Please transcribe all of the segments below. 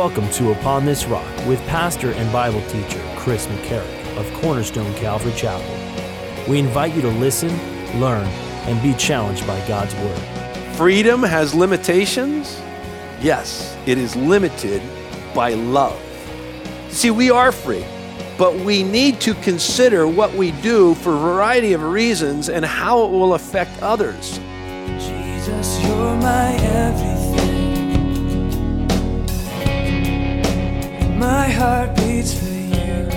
Welcome to Upon This Rock with pastor and Bible teacher Chris McCarrick of Cornerstone Calvary Chapel. We invite you to listen, learn, and be challenged by God's Word. Freedom has limitations? Yes, it is limited by love. See, we are free, but we need to consider what we do for a variety of reasons and how it will affect others. Jesus, you're my everything. My heart beats for you.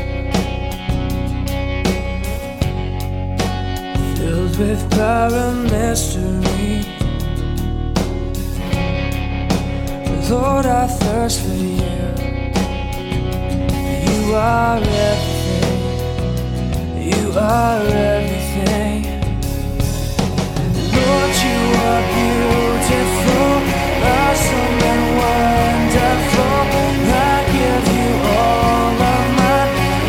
Filled with power and mystery. Lord, I thirst for you. You are everything. You are everything. Lord, you are beautiful, awesome and wonderful. I give you all of my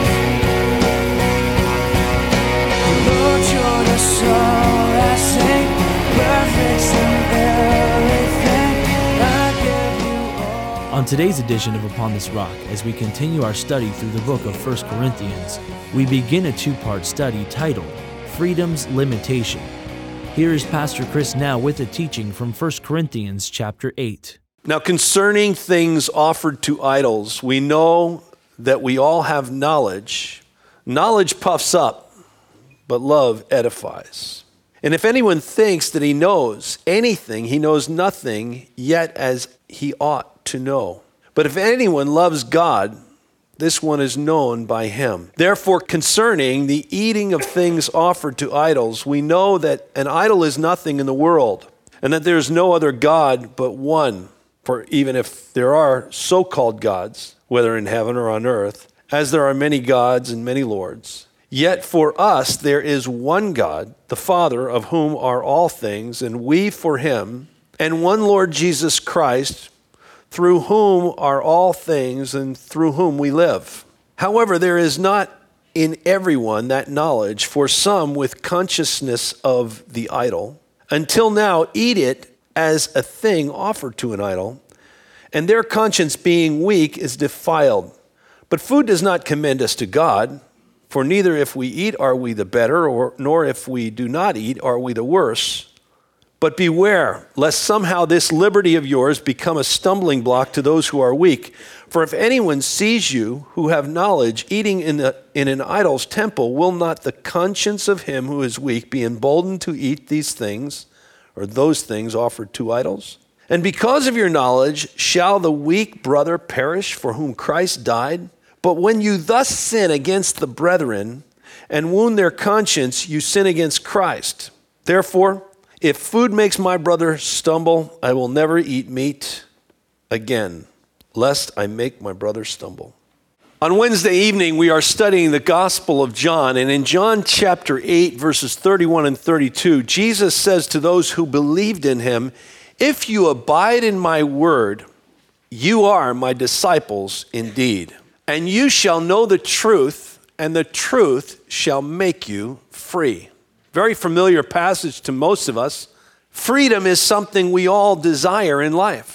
Lord, you're the song I sing, perfect in everything. I give you all. On today's edition of Upon This Rock, as we continue our study through the book of 1 Corinthians, we begin a two-part study titled, Freedom's Limitation. Here is Pastor Chris now with a teaching from 1 Corinthians chapter 8. Now, concerning things offered to idols, we know that we all have knowledge. Knowledge puffs up, but love edifies. And if anyone thinks that he knows anything, he knows nothing yet as he ought to know. But if anyone loves God, this one is known by him. Therefore, concerning the eating of things offered to idols, we know that an idol is nothing in the world, and that there is no other God but one. For even if there are so-called gods, whether in heaven or on earth, as there are many gods and many lords, yet for us there is one God, the Father, of whom are all things, and we for him, and one Lord Jesus Christ, through whom are all things and through whom we live. However, there is not in everyone that knowledge, for some with consciousness of the idol, until now eat it as a thing offered to an idol, and their conscience being weak is defiled. But food does not commend us to God, for neither if we eat are we the better, nor if we do not eat are we the worse. But beware, lest somehow this liberty of yours become a stumbling block to those who are weak. For if anyone sees you who have knowledge eating in an idol's temple, will not the conscience of him who is weak be emboldened to eat these things, or those things offered to idols? And because of your knowledge, shall the weak brother perish for whom Christ died? But when you thus sin against the brethren and wound their conscience, you sin against Christ. Therefore, if food makes my brother stumble, I will never eat meat again, lest I make my brother stumble. On Wednesday evening, we are studying the Gospel of John, and in John chapter 8, verses 31 and 32, Jesus says to those who believed in him, "If you abide in my word, you are my disciples indeed, and you shall know the truth, and the truth shall make you free." Very familiar passage to most of us. Freedom is something we all desire in life.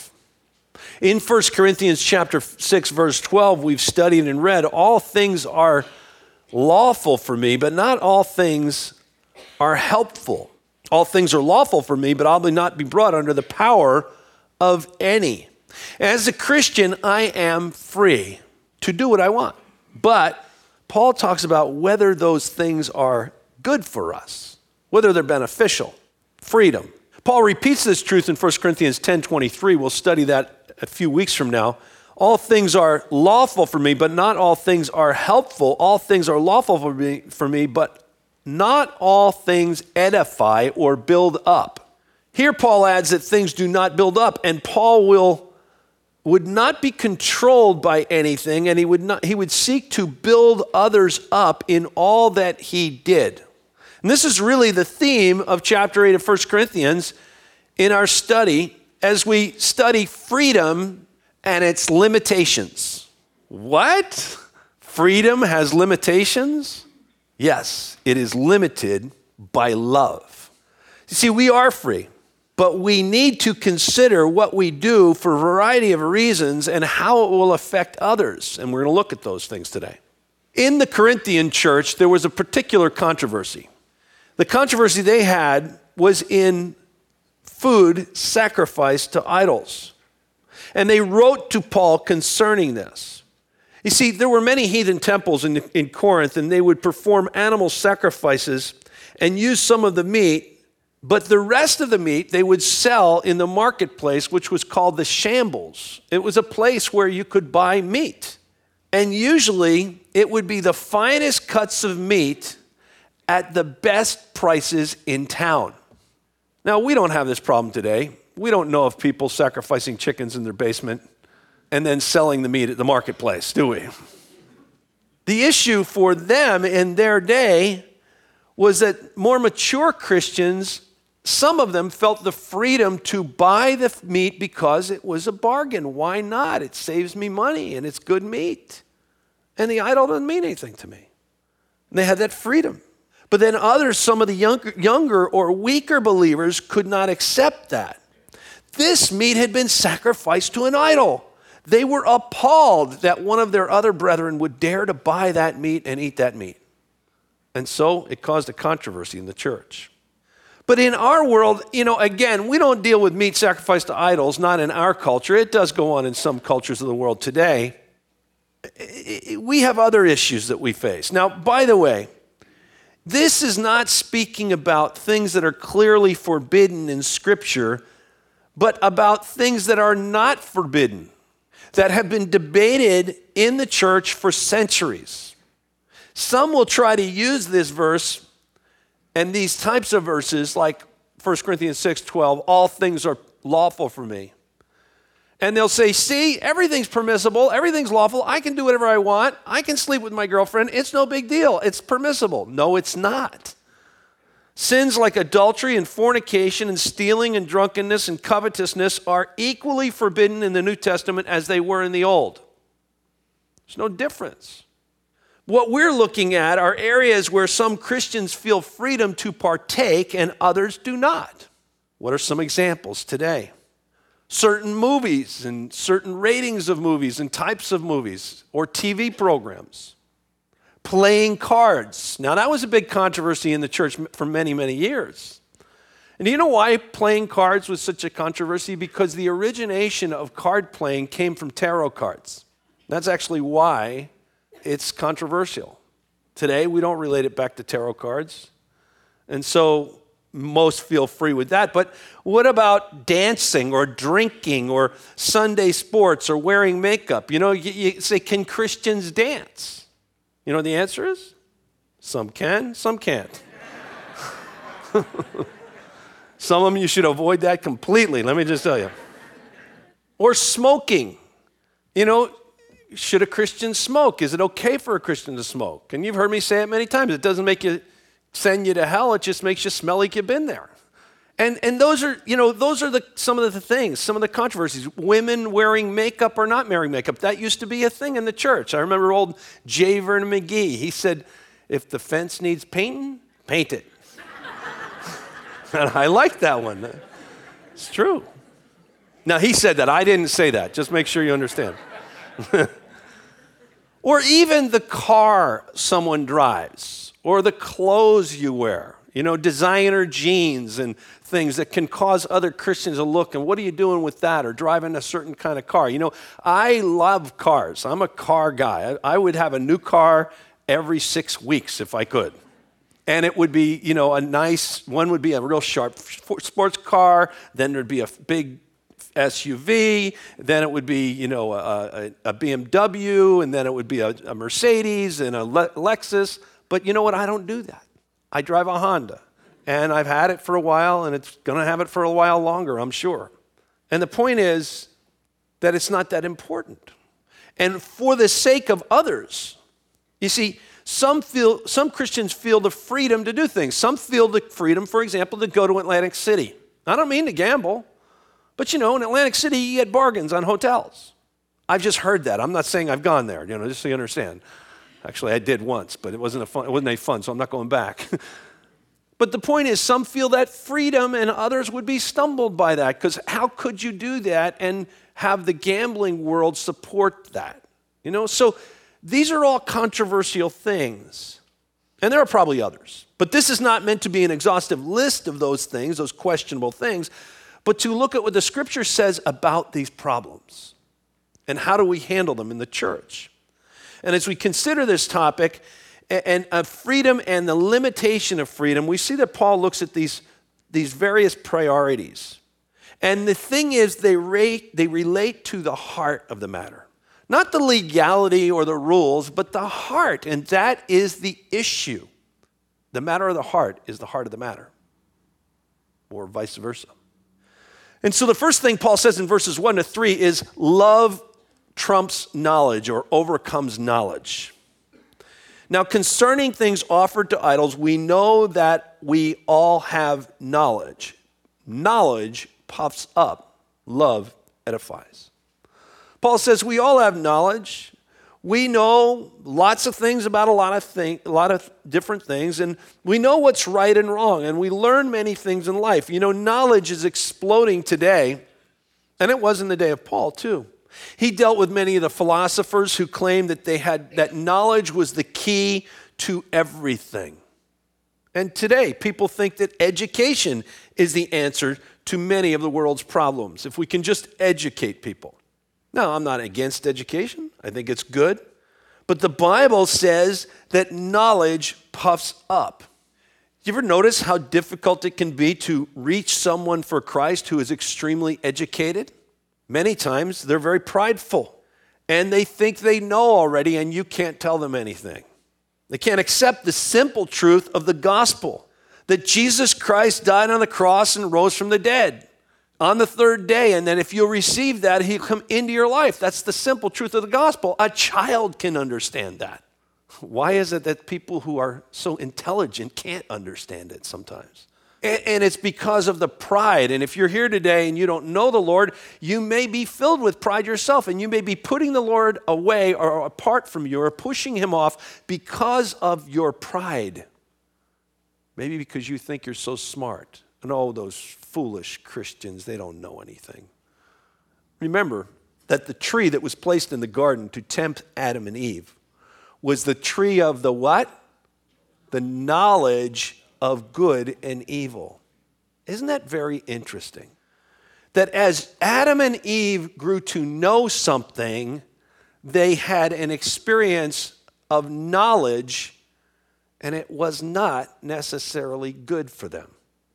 In 1 Corinthians chapter 6, verse 12, we've studied and read, all things are lawful for me, but not all things are helpful. All things are lawful for me, but I will not be brought under the power of any. As a Christian, I am free to do what I want. But Paul talks about whether those things are good for us, whether they're beneficial. Freedom. Paul repeats this truth in 1 Corinthians 10:23. We'll study that a few weeks from now. All things are lawful for me, but not all things are helpful. All things are lawful for me, but not all things edify or build up. Here Paul adds that things do not build up, and Paul would not be controlled by anything, and he would seek to build others up in all that he did. And this is really the theme of chapter 8 of 1 Corinthians in our study as we study freedom and its limitations. What? Freedom has limitations? Yes, it is limited by love. You see, we are free. but we need to consider what we do for a variety of reasons and how it will affect others. And we're going to look at those things today. In the Corinthian church, there was a particular controversy. The controversy they had was in food sacrificed to idols. And they wrote to Paul concerning this. You see, there were many heathen temples in Corinth, and they would perform animal sacrifices and use some of the meat, but the rest of the meat they would sell in the marketplace, which was called the shambles. It was a place where you could buy meat. And usually, it would be the finest cuts of meat at the best prices in town. Now, we don't have this problem today. We don't know of people sacrificing chickens in their basement and then selling the meat at the marketplace, do we? The issue for them in their day was that more mature Christians, some of them felt the freedom to buy the meat because it was a bargain. Why not? It saves me money and it's good meat. And the idol doesn't mean anything to me. And they had that freedom. But then others, some of the younger or weaker believers could not accept that. This meat had been sacrificed to an idol. They were appalled that one of their other brethren would dare to buy that meat and eat that meat. And so it caused a controversy in the church. But in our world, again, we don't deal with meat sacrificed to idols, not in our culture. It does go on in some cultures of the world today. We have other issues that we face. Now, by the way, this is not speaking about things that are clearly forbidden in Scripture, but about things that are not forbidden, that have been debated in the church for centuries. Some will try to use this verse and these types of verses, like 1 Corinthians 6:12, all things are lawful for me. And they'll say, see, everything's permissible, everything's lawful, I can do whatever I want, I can sleep with my girlfriend, it's no big deal, it's permissible. No, it's not. Sins like adultery and fornication and stealing and drunkenness and covetousness are equally forbidden in the New Testament as they were in the Old. There's no difference. What we're looking at are areas where some Christians feel freedom to partake and others do not. What are some examples today? Certain movies and certain ratings of movies and types of movies or TV programs. Playing cards. Now, that was a big controversy in the church for many, many years. And do you know why playing cards was such a controversy? Because the origination of card playing came from tarot cards. That's actually why it's controversial. Today, we don't relate it back to tarot cards. And so most feel free with that. But what about dancing or drinking or Sunday sports or wearing makeup? You say, can Christians dance? You know what the answer is? Some can, some can't. Some of them you should avoid that completely, let me just tell you. Or smoking. Should a Christian smoke? Is it okay for a Christian to smoke? And you've heard me say it many times. It doesn't send you to hell. It just makes you smell like you've been there. And those are some of the things, some of the controversies. Women wearing makeup or not wearing makeup. That used to be a thing in the church. I remember old J. Vernon McGee. He said, if the fence needs painting, paint it. And I like that one. It's true. Now, he said that. I didn't say that. Just make sure you understand. Or even the car someone drives, or the clothes you wear, designer jeans and things that can cause other Christians to look, and what are you doing with that, or driving a certain kind of car? I love cars. I'm a car guy. I would have a new car every 6 weeks if I could. And it would be, a nice, one would be a real sharp sports car, then there'd be a big SUV, then it would be, a BMW, and then it would be a Mercedes and a Lexus. But you know what? I don't do that. I drive a Honda, and I've had it for a while, and it's going to have it for a while longer, I'm sure. And the point is that it's not that important. And for the sake of others, you see, some Christians feel the freedom to do things. Some feel the freedom, for example, to go to Atlantic City. I don't mean to gamble. But in Atlantic City, you get bargains on hotels. I've just heard that. I'm not saying I've gone there, just so you understand. Actually, I did once, but it wasn't any fun, so I'm not going back. But the point is, some feel that freedom and others would be stumbled by that, because how could you do that and have the gambling world support that? So these are all controversial things. And there are probably others. But this is not meant to be an exhaustive list of those things, those questionable things, but to look at what the Scripture says about these problems and how do we handle them in the church. And as we consider this topic and freedom and the limitation of freedom, we see that Paul looks at these various priorities. And the thing is, they relate to the heart of the matter. Not the legality or the rules, but the heart. And that is the issue. The matter of the heart is the heart of the matter, or vice versa. And so the first thing Paul says in verses 1 to 3 is love trumps knowledge or overcomes knowledge. Now, concerning things offered to idols, we know that we all have knowledge. Knowledge puffs up. Love edifies. Paul says we all have knowledge. We know lots of things about a lot of different things, and we know what's right and wrong, and we learn many things in life. Knowledge is exploding today, and it was in the day of Paul too. He dealt with many of the philosophers who claimed that knowledge was the key to everything. And today, people think that education is the answer to many of the world's problems, if we can just educate people. Now, I'm not against education. I think it's good. But the Bible says that knowledge puffs up. You ever notice how difficult it can be to reach someone for Christ who is extremely educated? Many times, they're very prideful, and they think they know already, and you can't tell them anything. They can't accept the simple truth of the gospel, that Jesus Christ died on the cross and rose from the dead on the third day, and then if you'll receive that, he'll come into your life. That's the simple truth of the gospel. A child can understand that. Why is it that people who are so intelligent can't understand it sometimes? And it's because of the pride. And if you're here today and you don't know the Lord, you may be filled with pride yourself, and you may be putting the Lord away or apart from you or pushing him off because of your pride. Maybe because you think you're so smart. And oh, those foolish Christians, they don't know anything. Remember that the tree that was placed in the garden to tempt Adam and Eve was the tree of the what? The knowledge of good and evil. Isn't that very interesting? That as Adam and Eve grew to know something, they had an experience of knowledge, and it was not necessarily good for them.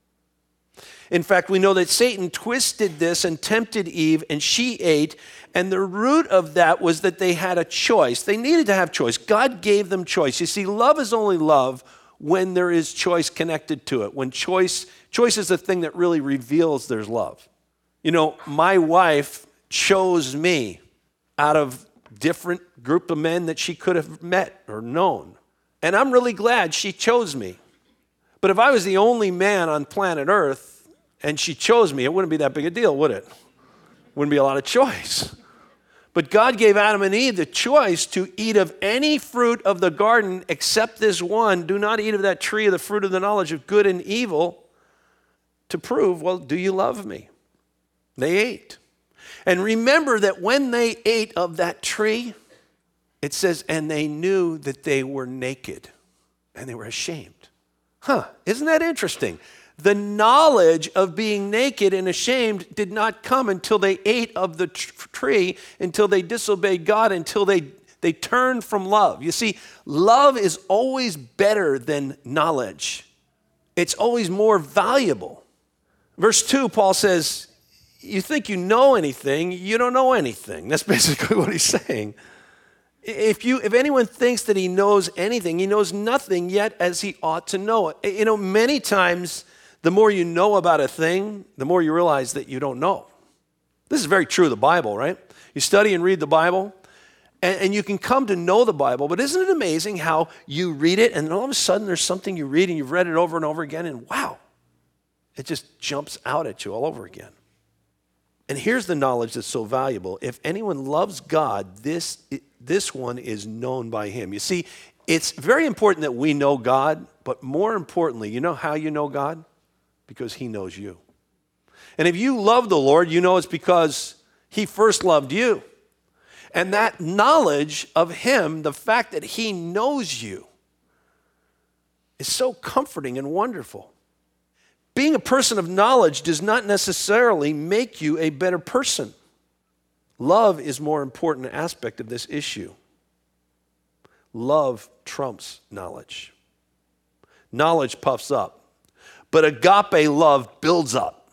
In fact, we know that Satan twisted this and tempted Eve, and she ate, and the root of that was that they had a choice. They needed to have choice. God gave them choice. You see, love is only love when there is choice connected to it. When choice is the thing that really reveals there's love. My wife chose me out of different group of men that she could have met or known. And I'm really glad she chose me. But if I was the only man on planet Earth and she chose me, it wouldn't be that big a deal, would it? Wouldn't be a lot of choice. But God gave Adam and Eve the choice to eat of any fruit of the garden except this one. Do not eat of that tree of the fruit of the knowledge of good and evil, to prove, well, do you love me? They ate. And remember that when they ate of that tree, it says, and they knew that they were naked and they were ashamed. Isn't that interesting? The knowledge of being naked and ashamed did not come until they ate of the tree, until they disobeyed God, until they turned from love. You see, love is always better than knowledge. It's always more valuable. Verse 2, Paul says, you think you know anything, you don't know anything. That's basically what he's saying. If anyone thinks that he knows anything, he knows nothing yet as he ought to know it. Many times, the more you know about a thing, the more you realize that you don't know. This is very true of the Bible, right? You study and read the Bible, and you can come to know the Bible, but isn't it amazing how you read it, and all of a sudden there's something you read, and you've read it over and over again, and wow, it just jumps out at you all over again. And here's the knowledge that's so valuable. If anyone loves God, this one is known by him. You see, It's very important that we know God, but more importantly, you know how you know God? Because he knows you. And if you love the Lord, you know it's because he first loved you. And that knowledge of him, the fact that he knows you, is so comforting and wonderful. Being a person of knowledge does not necessarily make you a better person. Love is a more important aspect of this issue. Love trumps knowledge. Knowledge puffs up, but agape love builds up.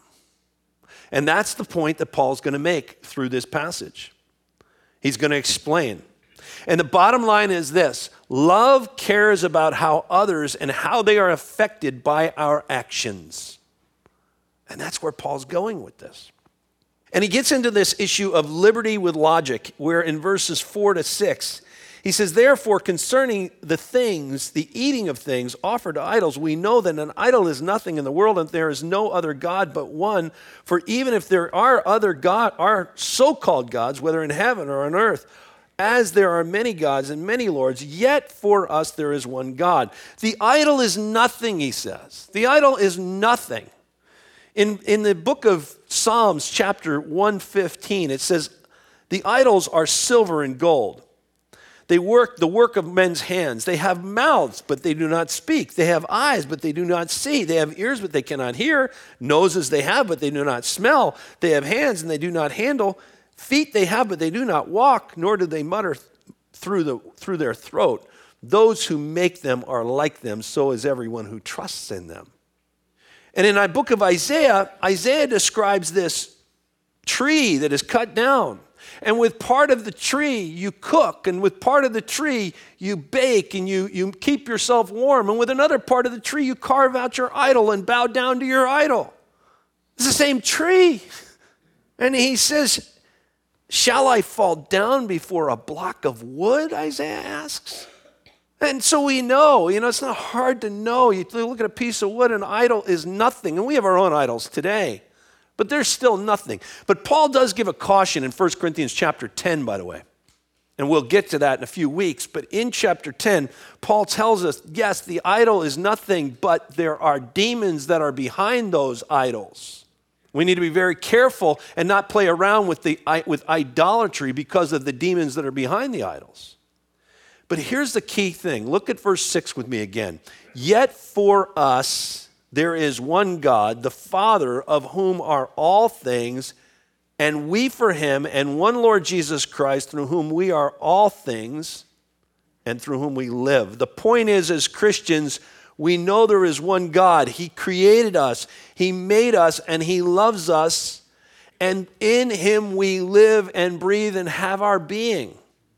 And that's the point that Paul's going to make through this passage. He's going to explain. And the bottom line is this: love cares about how others and how they are affected by our actions. And that's where Paul's going with this. And he gets into this issue of liberty with logic, where in verses 4 to 6, he says, therefore, concerning the things, the eating of things offered to idols, we know that an idol is nothing in the world, and there is no other God but one. For even if there are are so-called gods, whether in heaven or on earth, as there are many gods and many lords, yet for us there is one God. The idol is nothing, he says. The idol is nothing. In the book of Psalms, chapter 115, it says, the idols are silver and gold. They work the work of men's hands. They have mouths, but they do not speak. They have eyes, but they do not see. They have ears, but they cannot hear. Noses they have, but they do not smell. They have hands, and they do not handle. Feet they have, but they do not walk, nor do they mutter through their throat. Those who make them are like them, so is everyone who trusts in them. And in the book of Isaiah, Isaiah describes this tree that is cut down. And with part of the tree, you cook. And with part of the tree, you bake and you keep yourself warm. And with another part of the tree, you carve out your idol and bow down to your idol. It's the same tree. And he says, shall I fall down before a block of wood? Isaiah asks. And so we know, it's not hard to know. You look at a piece of wood, an idol is nothing. And we have our own idols today. But there's still nothing. But Paul does give a caution in 1 Corinthians chapter 10, by the way. And we'll get to that in a few weeks. But in chapter 10, Paul tells us, yes, the idol is nothing, but there are demons that are behind those idols. We need to be very careful and not play around with idolatry because of the demons that are behind the idols. But here's the key thing. Look at verse 6 with me again. Yet for us there is one God, the Father, of whom are all things, and we for him, and one Lord Jesus Christ, through whom we are all things, and through whom we live. The point is, as Christians, we know there is one God. He created us, he made us, and he loves us, and in him we live and breathe and have our being.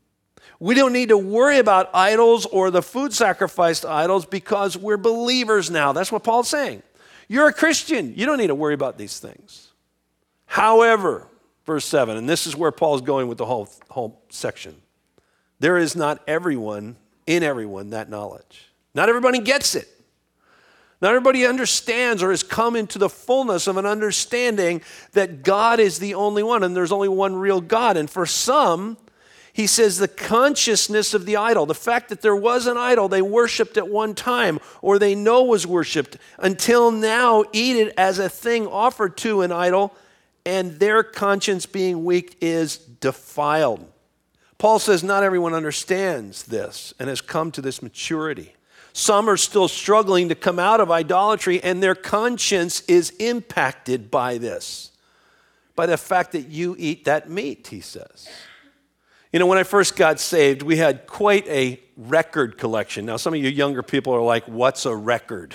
We don't need to worry about idols or the food sacrificed to idols because we're believers now. That's what Paul's saying. You're a Christian. You don't need to worry about these things. However, verse 7, and this is where Paul's going with the whole section. There is not in everyone that knowledge. Not everybody gets it. Not everybody understands or has come into the fullness of an understanding that God is the only one and there's only one real God. And for some, he says the consciousness of the idol, the fact that there was an idol they worshiped at one time or they know was worshiped until now eat it as a thing offered to an idol, and their conscience being weak is defiled. Paul says not everyone understands this and has come to this maturity. Some are still struggling to come out of idolatry, and their conscience is impacted by this, by the fact that you eat that meat, he says. When I first got saved, we had quite a record collection. Now, some of you younger people are like, what's a record?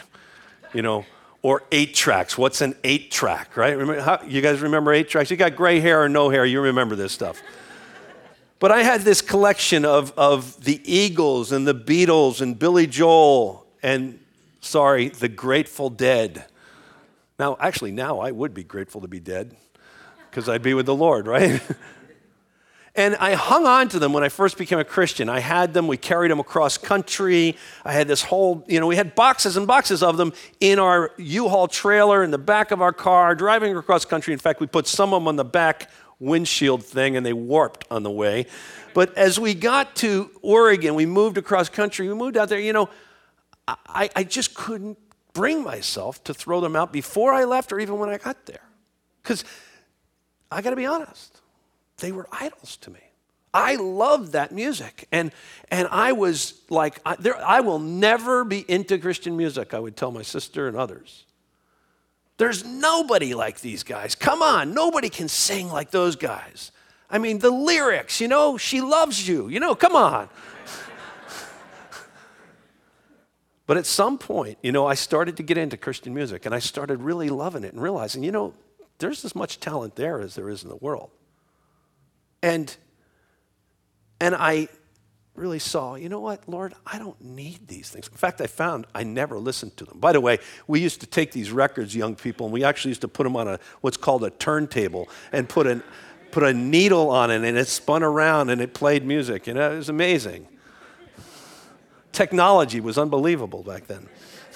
Or 8 tracks. What's an 8-track, right? You guys remember 8 tracks? You got gray hair or no hair, you remember this stuff. But I had this collection of the Eagles and the Beatles and Billy Joel and, the Grateful Dead. Now I would be grateful to be dead because I'd be with the Lord, right? And I hung on to them when I first became a Christian. I had them, we carried them across country. I had this whole, we had boxes and boxes of them in our U-Haul trailer in the back of our car, driving across country. In fact, we put some of them on the back windshield thing, and they warped on the way. But as we got to Oregon, we moved across country, we moved out there, I just couldn't bring myself to throw them out before I left or even when I got there. Because I got to be honest, they were idols to me. I loved that music. And I was like, I will never be into Christian music, I would tell my sister and others. There's nobody like these guys. Come on, nobody can sing like those guys. I mean, the lyrics, she loves you, come on. But at some point, I started to get into Christian music, and I started really loving it and realizing, there's as much talent there as there is in the world. And I really saw, you know what, Lord, I don't need these things. In fact, I found I never listened to them. By the way, we used to take these records, young people, and we actually used to put them on what's called a turntable and put a needle on it, and it spun around and it played music. It was amazing. Technology was unbelievable back then.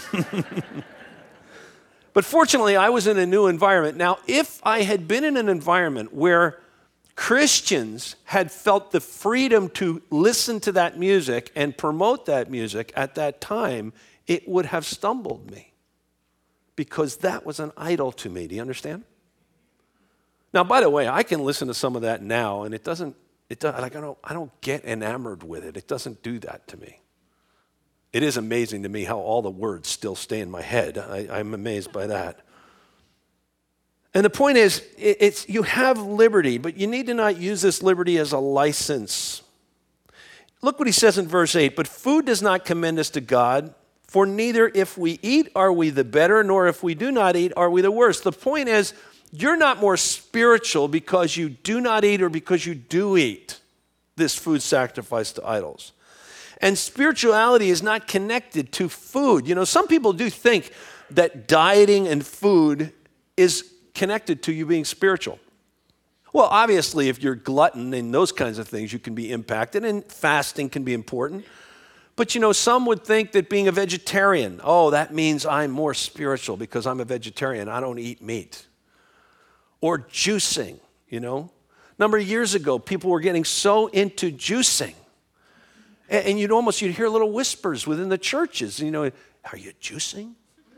But fortunately, I was in a new environment. Now, if I had been in an environment where Christians had felt the freedom to listen to that music and promote that music at that time, it would have stumbled me because that was an idol to me. Do you understand? Now, by the way, I can listen to some of that now, and I don't get enamored with it. It doesn't do that to me. It is amazing to me how all the words still stay in my head. I'm amazed by that. And the point is, you have liberty, but you need to not use this liberty as a license. Look what he says in verse 8, but food does not commend us to God, for neither if we eat are we the better, nor if we do not eat are we the worse. The point is, you're not more spiritual because you do not eat or because you do eat this food sacrificed to idols. And spirituality is not connected to food. Some people do think that dieting and food is connected to you being spiritual. Well, obviously, if you're glutton and those kinds of things, you can be impacted, and fasting can be important. But some would think that being a vegetarian, that means I'm more spiritual because I'm a vegetarian. I don't eat meat. Or juicing, A number of years ago, people were getting so into juicing. And you'd hear little whispers within the churches, are you juicing?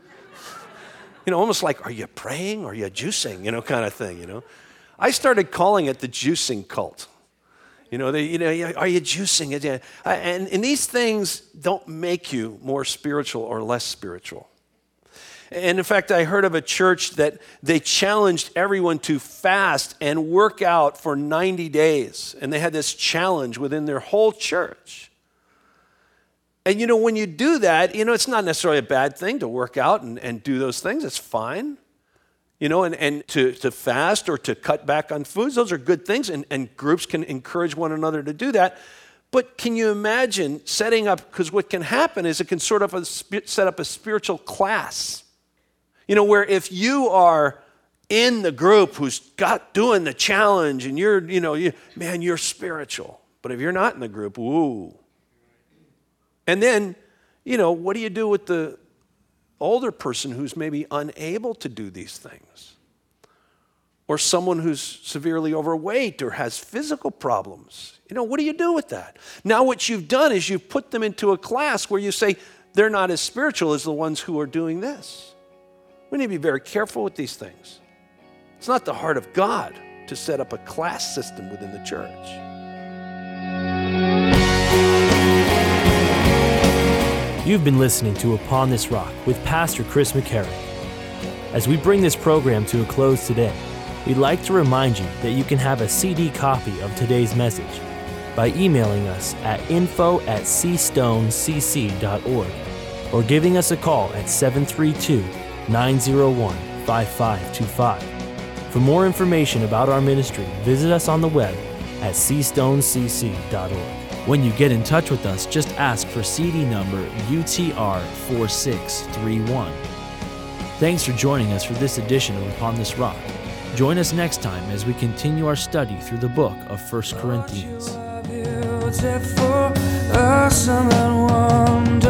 Almost like, are you praying? Are you juicing? Kind of thing, I started calling it the juicing cult. Are you juicing? And these things don't make you more spiritual or less spiritual. And in fact, I heard of a church that they challenged everyone to fast and work out for 90 days. And they had this challenge within their whole church. And when you do that, it's not necessarily a bad thing to work out and do those things. It's fine. And to fast or to cut back on foods, those are good things. And groups can encourage one another to do that. But can you imagine setting up, because what can happen is it can sort of set up a spiritual class. Where if you are in the group who's doing the challenge and you're spiritual. But if you're not in the group, ooh. And then, what do you do with the older person who's maybe unable to do these things? Or someone who's severely overweight or has physical problems? What do you do with that? Now what you've done is you've put them into a class where you say they're not as spiritual as the ones who are doing this. We need to be very careful with these things. It's not the heart of God to set up a class system within the church. You've been listening to Upon This Rock with Pastor Chris McCarrick. As we bring this program to a close today, we'd like to remind you that you can have a CD copy of today's message by emailing us at info@cstonecc.org or giving us a call at 732-901-5525. For more information about our ministry, visit us on the web at cstonecc.org. When you get in touch with us, just ask for CD number UTR4631. Thanks for joining us for this edition of Upon This Rock. Join us next time as we continue our study through the book of 1 Corinthians. Beautiful, awesome, and wonderful.